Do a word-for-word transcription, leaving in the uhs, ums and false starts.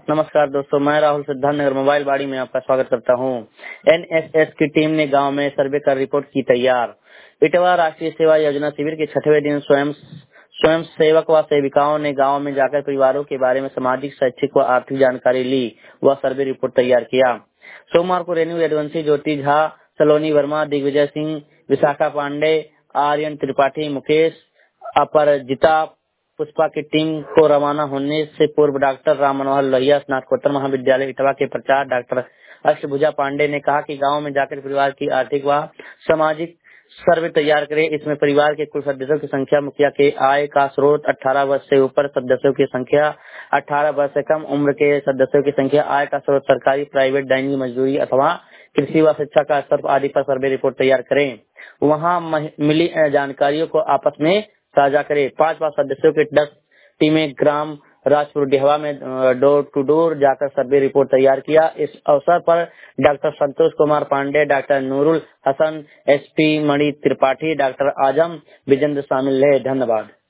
नमस्कार दोस्तों, मैं राहुल सिद्धार्थनगर मोबाइल बाड़ी में आपका स्वागत करता हूं। एनएसएस की टीम ने गांव में सर्वे कर रिपोर्ट की तैयार। इटवा राष्ट्रीय सेवा योजना शिविर के छठवें दिन स्वयं स्वयं सेवक व सेविकाओं ने गांव में जाकर परिवारों के बारे में सामाजिक, शैक्षिक व आर्थिक जानकारी ली व सर्वे रिपोर्ट तैयार किया। सोमवार को रेणु यदुवंशी, ज्योति झा, सलोनी वर्मा, दिग्विजय सिंह, विशाखा पांडे, आर्यन त्रिपाठी, मुकेश अपराजिता, पुष्पा की टीम को रवाना होने से पूर्व डॉक्टर राम मनोहर लोहिया स्नातकोत्तर महाविद्यालय इटवा के प्रचार डॉक्टर अष्टभुजा पांडे ने कहा कि गांव में जाकर परिवार की आर्थिक व सामाजिक सर्वे तैयार करें। इसमें परिवार के कुल सदस्यों की संख्या, मुखिया के आय का स्रोत, अठारह वर्ष से ऊपर सदस्यों की संख्या, अठारह वर्ष से कम उम्र के सदस्यों की संख्या, आय का स्रोत, सरकारी, प्राइवेट, दैनिक मजदूरी अथवा कृषि व शिक्षा का स्तर आदि पर सर्वे रिपोर्ट तैयार करें। वहां मिली जानकारियों को आपस में साझा करें। पांच पांच सदस्यों की दस टीमें ग्राम राजपुर डेहवा में डोर टू डोर जाकर सर्वे रिपोर्ट तैयार किया। इस अवसर पर doctor Santosh Kumar Pandey, doctor Nurul Hasan, SP Mani Tripathi, doctor Azam Vijendra शामिल रहे। धन्यवाद।